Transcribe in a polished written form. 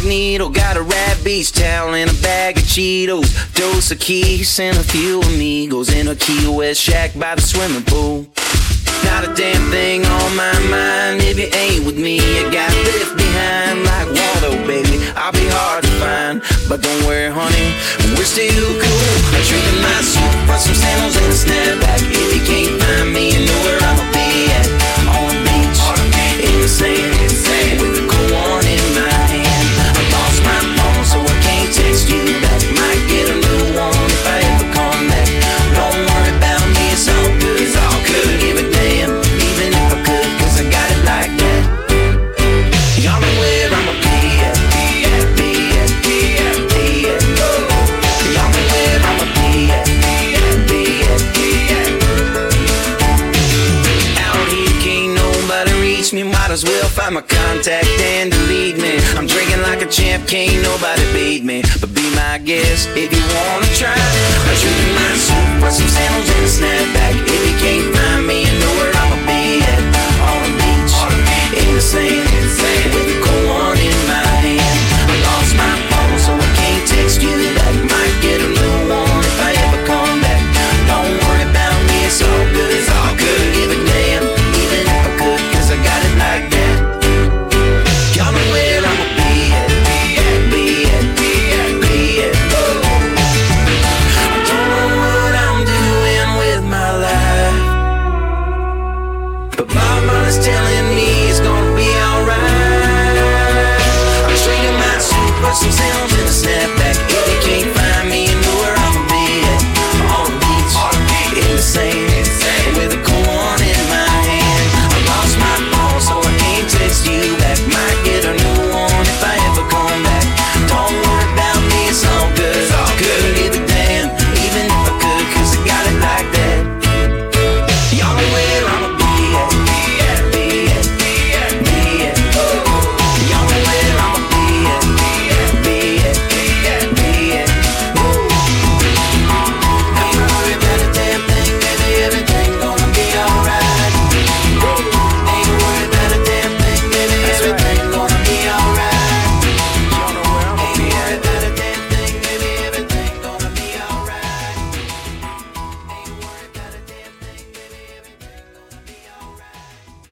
Magneto. Got a rap beach towel and a bag of Cheetos, Dos Equis and a few amigos in a Key West shack by the swimming pool. Not a damn thing on my mind. If you ain't with me, you got left behind. Like Waldo, baby, I'll be hard to find, but don't worry, honey, we're still cool. I'm drinking my soup for some sandals and a snapback. If you can't find me, you know where I'ma be at. On the beach, in the sand, with the cool one in my hand. I lost my phone, so I can't text you back. Might get a new one if I ever come back. Don't worry about me, it's all good, it's all good. Give a damn, even if I could, cause I got it like that. Y'all know where I'ma be at, be at. Y'all know where I'ma be at, be at. Out here can't nobody reach me, might as well find my contact and delete me. I'm drinking like a champ, can't nobody beat me, but be my guest if you wanna try. I'm drinking my soup for some sandals and a snapback. If you can't find me, you know where I'ma be at. On the beach, in the sand,